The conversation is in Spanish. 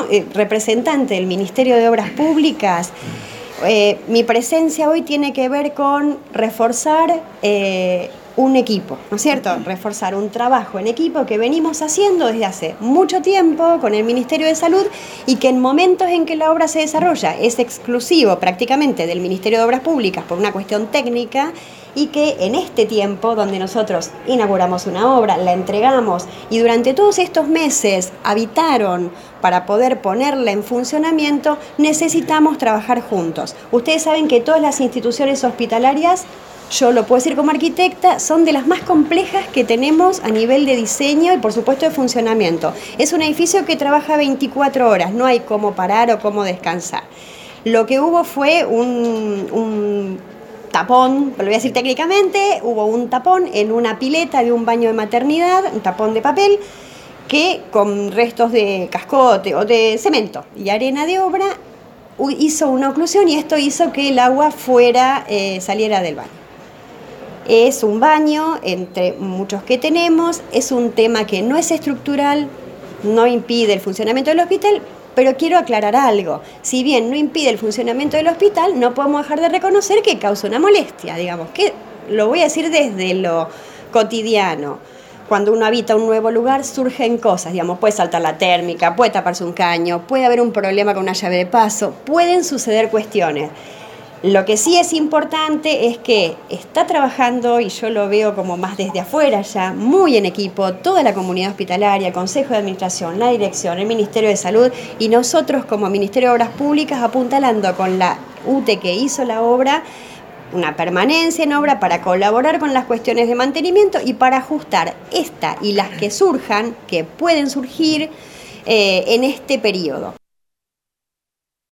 representante del Ministerio de Obras Públicas, mi presencia hoy tiene que ver con reforzar un equipo, ¿no es cierto? Reforzar un trabajo en equipo que venimos haciendo desde hace mucho tiempo con el Ministerio de Salud y que en momentos en que la obra se desarrolla es exclusivo prácticamente del Ministerio de Obras Públicas por una cuestión técnica, y que en este tiempo donde nosotros inauguramos una obra, la entregamos y durante todos estos meses habitaron para poder ponerla en funcionamiento, necesitamos trabajar juntos. Ustedes saben que todas las instituciones hospitalarias, yo lo puedo decir como arquitecta, son de las más complejas que tenemos a nivel de diseño y por supuesto de funcionamiento. Es un edificio que trabaja 24 horas, no hay cómo parar o cómo descansar. Lo que hubo fue un tapón, lo voy a decir técnicamente, hubo un tapón en una pileta de un baño de maternidad, un tapón de papel, que con restos de cascote o de cemento y arena de obra hizo una oclusión y esto hizo que el agua saliera del baño. Es un baño entre muchos que tenemos, es un tema que no es estructural, no impide el funcionamiento del hospital, pero quiero aclarar algo. Si bien no impide el funcionamiento del hospital, no podemos dejar de reconocer que causa una molestia, digamos, que lo voy a decir desde lo cotidiano. Cuando uno habita un nuevo lugar surgen cosas, digamos, puede saltar la térmica, puede taparse un caño, puede haber un problema con una llave de paso, pueden suceder cuestiones. Lo que sí es importante es que está trabajando, y yo lo veo como más desde afuera ya, muy en equipo, toda la comunidad hospitalaria, el Consejo de Administración, la Dirección, el Ministerio de Salud y nosotros como Ministerio de Obras Públicas apuntalando con la UTE que hizo la obra, una permanencia en obra para colaborar con las cuestiones de mantenimiento y para ajustar esta y las que surjan, que pueden surgir en este periodo.